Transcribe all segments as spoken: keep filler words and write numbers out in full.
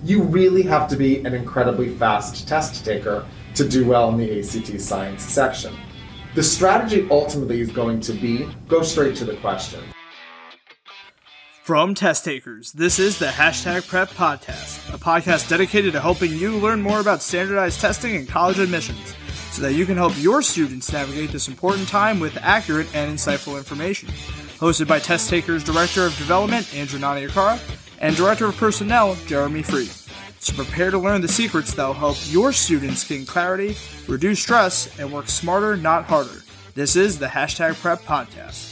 You really have to be an incredibly fast test taker to do well in the A C T science section. The strategy ultimately is going to be go straight to the question. From test takers, this is the Hashtag Prep Podcast, a podcast dedicated to helping you learn more about standardized testing and college admissions, so that you can help your students navigate this important time with accurate and insightful information. Hosted by Test Takers Director of Development, Andrew Naniakara, and Director of Personnel, Jeremy Freed. So prepare to learn the secrets that will help your students gain clarity, reduce stress, and work smarter, not harder. This is the Hashtag Prep Podcast.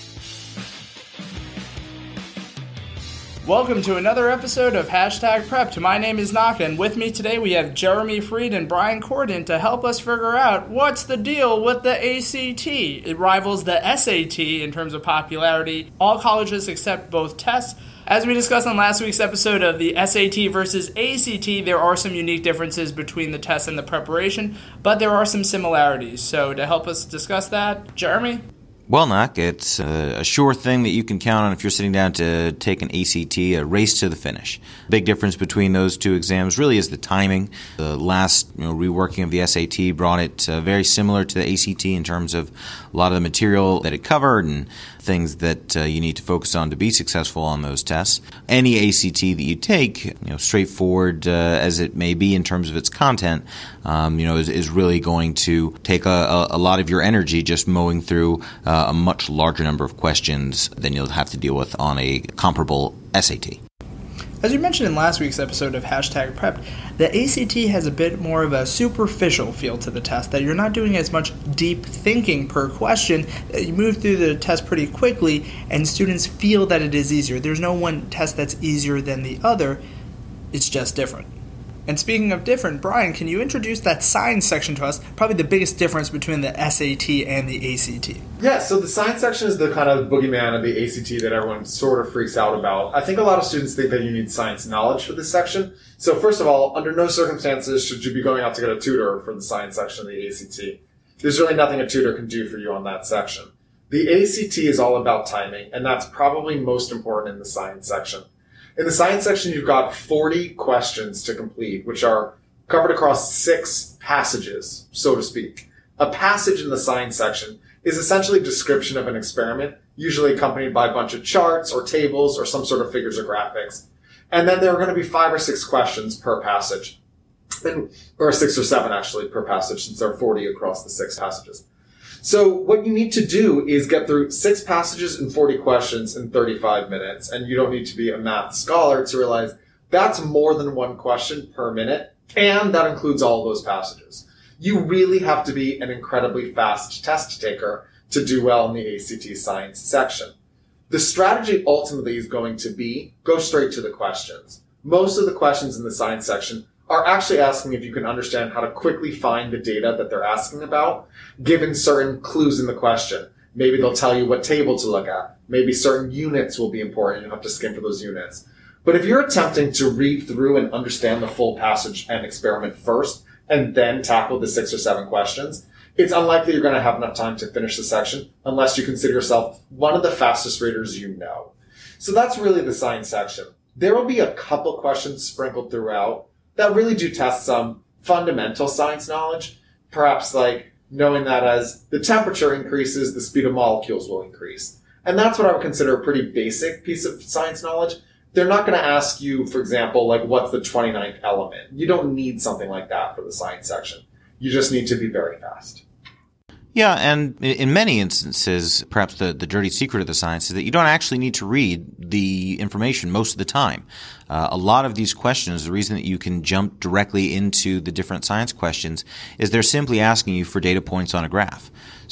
Welcome to another episode of Hashtag Prep. My name is Naka, and with me today we have Jeremy Freed and Brian Corden to help us figure out what's the deal with the A C T. It rivals the S A T in terms of popularity. All colleges accept both tests. As we discussed on last week's episode of the S A T versus A C T, there are some unique differences between the test and the preparation, but there are some similarities. So to help us discuss that, Jeremy? Well, Knock, it's a sure thing that you can count on if you're sitting down to take an A C T, a race to the finish. Big difference between those two exams really is the timing. The last you know, reworking of the S A T brought it uh, very similar to the A C T in terms of a lot of the material that it covered and things that uh, you need to focus on to be successful on those tests. Any A C T that you take, you know, straightforward uh, as it may be in terms of its content, um, you know, is, is really going to take a, a, a lot of your energy just mowing through uh, a much larger number of questions than you'll have to deal with on a comparable S A T. As we mentioned in last week's episode of Hashtag Prep, the A C T has a bit more of a superficial feel to the test, that you're not doing as much deep thinking per question. You move through the test pretty quickly, and students feel that it is easier. There's no one test that's easier than the other. It's just different. And speaking of different, Brian, can you introduce that science section to us? Probably the biggest difference between the S A T and the A C T. Yeah, so the science section is the kind of boogeyman of the A C T that everyone sort of freaks out about. I think a lot of students think that you need science knowledge for this section. So first of all, under no circumstances should you be going out to get a tutor for the science section of the A C T. There's really nothing a tutor can do for you on that section. The A C T is all about timing, and that's probably most important in the science section. In the science section, you've got forty questions to complete, which are covered across six passages, so to speak. A passage in the science section is essentially a description of an experiment, usually accompanied by a bunch of charts or tables or some sort of figures or graphics. And then there are going to be five or six questions per passage, and, or six or seven actually per passage, since there are forty across the six passages. So what you need to do is get through six passages and forty questions in thirty-five minutes. And you don't need to be a math scholar to realize that's more than one question per minute. And that includes all those passages. You really have to be an incredibly fast test taker to do well in the A C T science section. The strategy ultimately is going to be go straight to the questions. Most of the questions in the science section are actually asking if you can understand how to quickly find the data that they're asking about, given certain clues in the question. Maybe they'll tell you what table to look at. Maybe certain units will be important. You'll have to skim for those units. But if you're attempting to read through and understand the full passage and experiment first, and then tackle the six or seven questions, it's unlikely you're going to have enough time to finish the section unless you consider yourself one of the fastest readers you know. So that's really the science section. There will be a couple questions sprinkled throughout that really do test some fundamental science knowledge, perhaps like knowing that as the temperature increases, the speed of molecules will increase. And that's what I would consider a pretty basic piece of science knowledge. They're not going to ask you, for example, like what's the twenty-ninth element? You don't need something like that for the science section. You just need to be very fast. Yeah, and in many instances, perhaps the, the dirty secret of the science is that you don't actually need to read the information most of the time. Uh, a lot of these questions, the reason that you can jump directly into the different science questions is they're simply asking you for data points on a graph.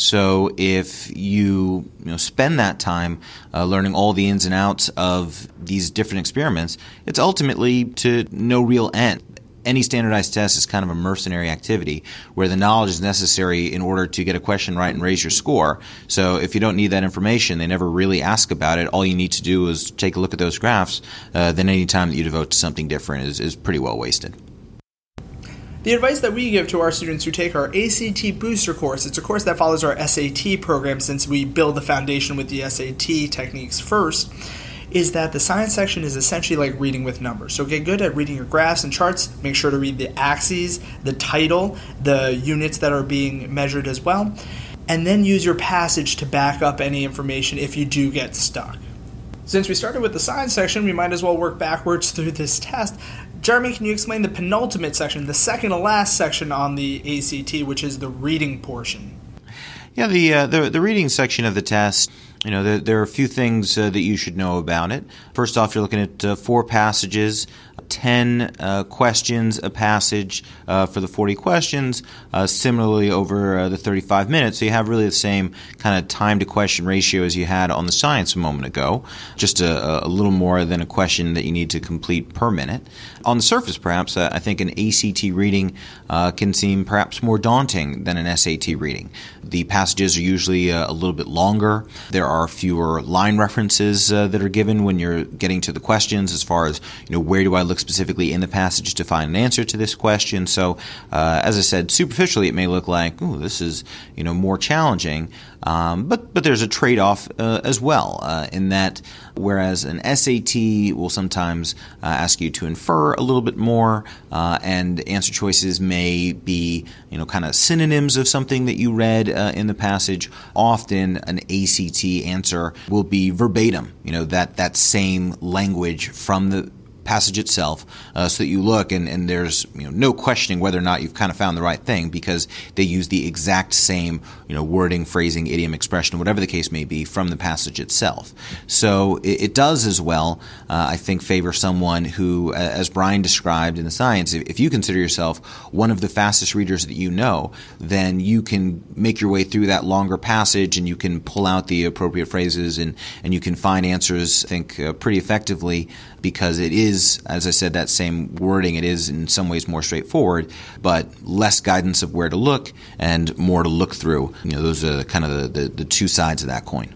So if you, you know, spend that time uh, learning all the ins and outs of these different experiments, it's ultimately to no real end. Any standardized test is kind of a mercenary activity where the knowledge is necessary in order to get a question right and raise your score. So if you don't need that information, they never really ask about it. All you need to do is take a look at those graphs. Uh, then any time that you devote to something different is, is pretty well wasted. The advice that we give to our students who take our A C T Booster course, it's a course that follows our S A T program since we build the foundation with the S A T techniques first, is that the science section is essentially like reading with numbers. So get good at reading your graphs and charts. Make sure to read the axes, the title, the units that are being measured as well, and then use your passage to back up any information if you do get stuck. Since we started with the science section, we might as well work backwards through this test. Jeremy, can you explain the penultimate section, the second to last section on the A C T, which is the reading portion? Yeah, the uh, the, the reading section of the test, you know, there, there are a few things uh, that you should know about it. First off, you're looking at uh, four passages, ten uh, questions a passage uh, for the forty questions, uh, similarly over uh, the thirty-five minutes. So you have really the same kind of time to question ratio as you had on the science a moment ago, just a, a little more than a question that you need to complete per minute. On the surface, perhaps, uh, I think an A C T reading uh, can seem perhaps more daunting than an S A T reading. The passages are usually uh, a little bit longer. There are fewer line references uh, that are given when you're getting to the questions as far as, you know, where do I look specifically in the passage to find an answer to this question. So, uh, as I said, superficially it may look like, ooh, this is, you know, more challenging. Um, but but there's a trade-off uh, as well uh, in that whereas an S A T will sometimes uh, ask you to infer a little bit more uh, and answer choices may be, you know, kind of synonyms of something that you read uh, in the passage, often an A C T answer will be verbatim, you know, that, that same language from the passage itself, uh, so that you look and, and there's, you know, no questioning whether or not you've kind of found the right thing because they use the exact same, you know, wording, phrasing, idiom, expression, whatever the case may be from the passage itself. So it, it does as well, uh, I think, favor someone who, as Brian described in the science, if, if you consider yourself one of the fastest readers that you know, then you can make your way through that longer passage and you can pull out the appropriate phrases and, and you can find answers, I think, uh, pretty effectively because it is, as I said, that same wording. It is in some ways more straightforward, but less guidance of where to look and more to look through. You know, those are kind of the, the, the two sides of that coin.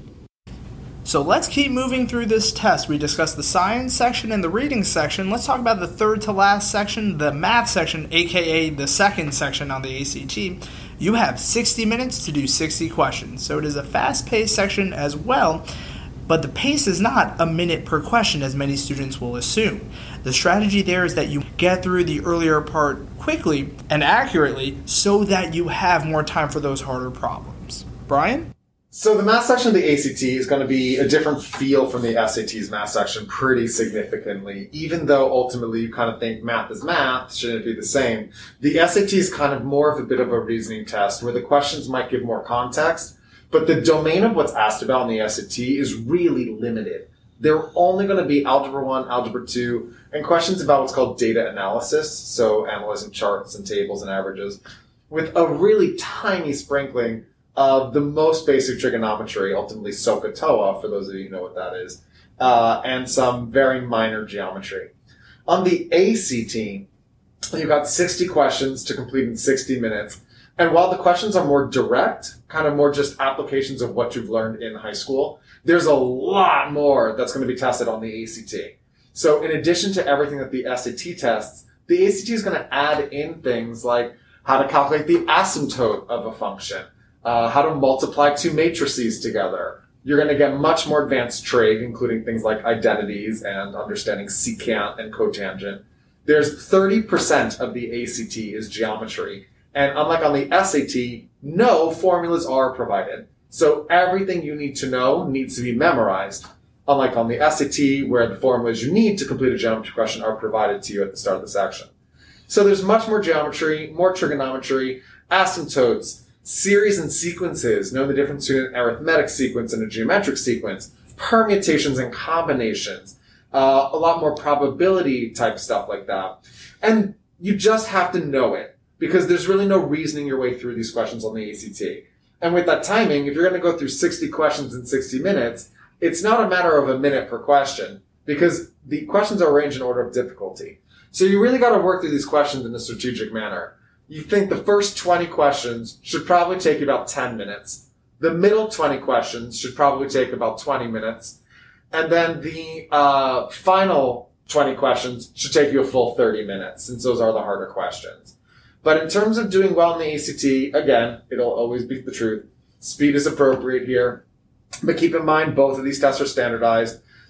So let's keep moving through this test. We discussed the science section and the reading section. Let's talk about the third to last section, the math section, aka the second section on the A C T. You have sixty minutes to do sixty questions, so it is a fast-paced section as well. But the pace is not a minute per question, as many students will assume. The strategy there is that you get through the earlier part quickly and accurately so that you have more time for those harder problems. Brian? So the math section of the A C T is going to be a different feel from the S A T's math section pretty significantly. Even though ultimately you kind of think math is math, shouldn't it be the same? The S A T is kind of more of a bit of a reasoning test where the questions might give more context, but the domain of what's asked about in the S A T is really limited. They're only going to be Algebra one, Algebra two, and questions about what's called data analysis, so analyzing charts and tables and averages, with a really tiny sprinkling of the most basic trigonometry, ultimately SOHCAHTOA, for those of you who know what that is, uh, and some very minor geometry. On the A C T, you've got sixty questions to complete in sixty minutes. And while the questions are more direct, kind of more just applications of what you've learned in high school, there's a lot more that's going to be tested on the A C T. So in addition to everything that the S A T tests, the A C T is going to add in things like how to calculate the asymptote of a function, uh, how to multiply two matrices together. You're going to get much more advanced trig, including things like identities and understanding secant and cotangent. There's thirty percent of the A C T is geometry. And unlike on the S A T, no formulas are provided. So everything you need to know needs to be memorized. Unlike on the S A T, where the formulas you need to complete a geometry question are provided to you at the start of the section. So there's much more geometry, more trigonometry, asymptotes, series and sequences, know the difference between an arithmetic sequence and a geometric sequence, permutations and combinations, uh, a lot more probability type stuff like that. And you just have to know it, because there's really no reasoning your way through these questions on the A C T. And with that timing, if you're going to go through sixty questions in sixty minutes, it's not a matter of a minute per question, because the questions are arranged in order of difficulty. So you really got to work through these questions in a strategic manner. You think the first twenty questions should probably take you about ten minutes. The middle twenty questions should probably take about twenty minutes. And then the uh, final twenty questions should take you a full thirty minutes, since those are the harder questions. But in terms of doing well in the A C T, again, it'll always be the truth. Speed is appropriate here. But keep in mind, both of these tests are standardized.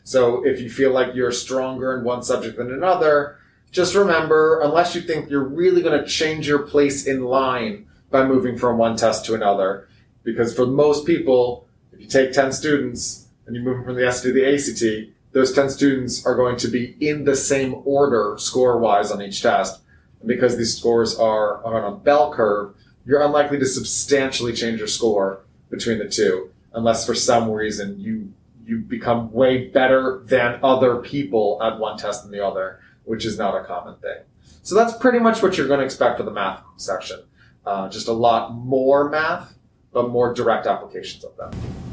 So if you feel like you're stronger in one subject than another, just remember, unless you think you're really going to change your place in line by moving from one test to another, because for most people, if you take ten students and you move them from the S A T to the A C T, those ten students are going to be in the same order score-wise on each test. And because these scores are on a bell curve, you're unlikely to substantially change your score between the two, unless for some reason you you become way better than other people at one test than the other, which is not a common thing. So that's pretty much what you're going to expect for the math section. Uh, just a lot more math, but more direct applications of them.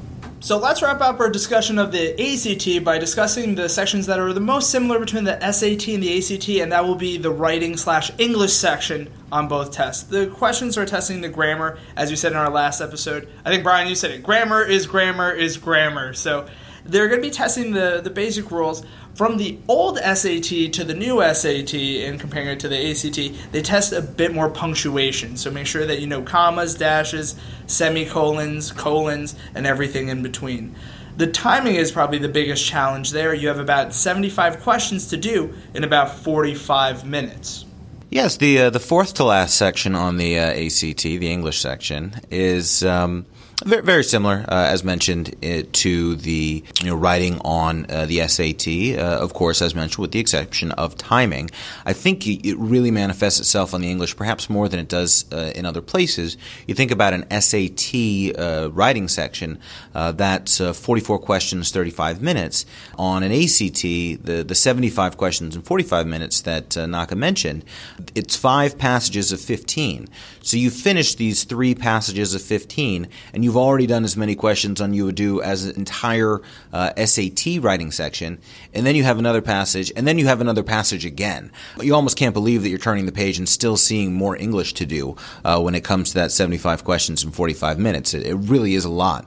So let's wrap up our discussion of the A C T by discussing the sections that are the most similar between the S A T and the A C T, and that will be the writing slash English section on both tests. The questions are testing the grammar, as we said in our last episode. I think, Brian, you said it. Grammar is grammar is grammar. So they're going to be testing the, the basic rules. From the old S A T to the new S A T and comparing it to the A C T, they test a bit more punctuation. So make sure that you know commas, dashes, semicolons, colons, and everything in between. The timing is probably the biggest challenge there. You have about seventy-five questions to do in about forty-five minutes. Yes, the uh, the fourth to last section on the uh, A C T, the English section, is um, very, very similar, uh, as mentioned, uh, to the you know writing on uh, the S A T. Uh, of course, as mentioned, with the exception of timing. I think it really manifests itself on the English perhaps more than it does uh, in other places. You think about an S A T uh, writing section, uh, that's uh, forty-four questions, thirty-five minutes. On an A C T, the the seventy-five questions in forty-five minutes that uh, Naka mentioned, it's five passages of fifteen. So you finish these three passages of fifteen, and you've already done as many questions on you would do as an entire uh, S A T writing section, and then you have another passage, and then you have another passage again. You almost can't believe that you're turning the page and still seeing more English to do uh, when it comes to that seventy-five questions in forty-five minutes. It, it really is a lot.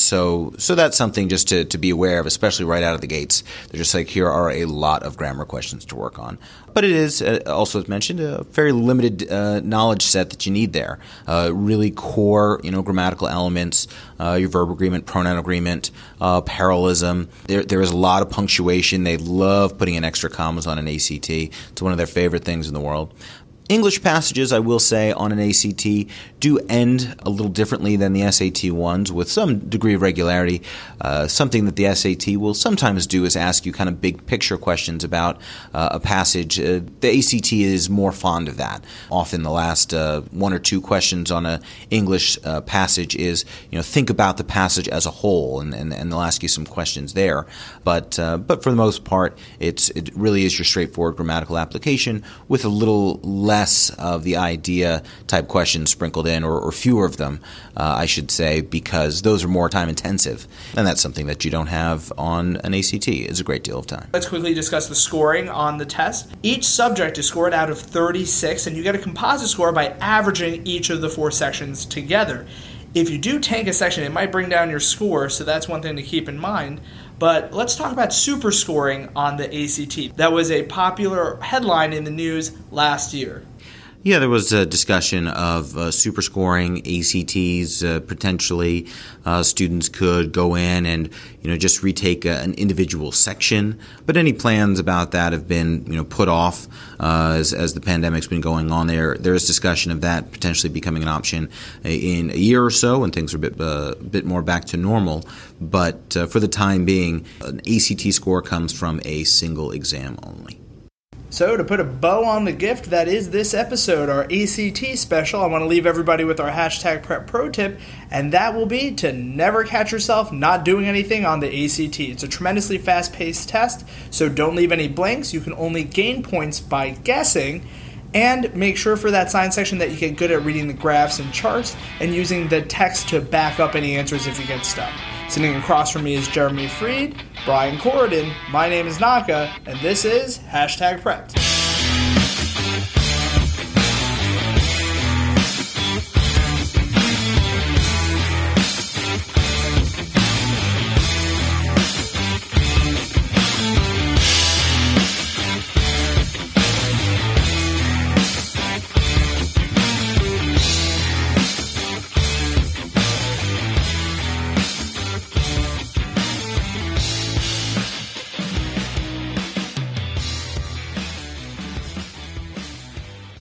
So so that's something just to, to be aware of, especially right out of the gates. They're just like, here are a lot of grammar questions to work on. But it is, uh, also as mentioned, a very limited uh, knowledge set that you need there. Uh, really core, you know, grammatical elements, uh, your verb agreement, pronoun agreement, uh, parallelism. There, there is a lot of punctuation. They love putting in extra commas on an A C T. It's one of their favorite things in the world. English passages, I will say, on an A C T do end a little differently than the S A T ones with some degree of regularity. Uh, something that the S A T will sometimes do is ask you kind of big picture questions about uh, a passage. Uh, the A C T is more fond of that. Often the last uh, one or two questions on an English uh, passage is, you know, think about the passage as a whole, and, and, and they'll ask you some questions there. But uh, but for the most part, it's it really is your straightforward grammatical application with a little less less of the idea type questions sprinkled in, or, or fewer of them, uh, I should say, because those are more time intensive. And that's something that you don't have on an A C T. It's a great deal of time. Let's quickly discuss the scoring on the test. Each subject is scored out of thirty-six, and you get a composite score by averaging each of the four sections together. If you do tank a section, it might bring down your score, so that's one thing to keep in mind. But let's talk about super scoring on the A C T. That was a popular headline in the news last year. Yeah, there was a discussion of uh, super scoring A C Ts. Uh, potentially, uh, students could go in and you know just retake a, an individual section. But any plans about that have been you know put off uh, as as the pandemic's been going on. There there is discussion of that potentially becoming an option in a year or so when things are a bit uh, bit more back to normal. But uh, for the time being, an A C T score comes from a single exam only. So to put a bow on the gift that is this episode, our A C T special, I want to leave everybody with our hashtag prep pro tip, and that will be to never catch yourself not doing anything on the A C T. It's a tremendously fast-paced test, so don't leave any blanks. You can only gain points by guessing, and make sure for that science section that you get good at reading the graphs and charts and using the text to back up any answers if you get stuck. Sitting across from me is Jeremy Freed, Brian Corridon, my name is Naka, and this is Hashtag Prepped.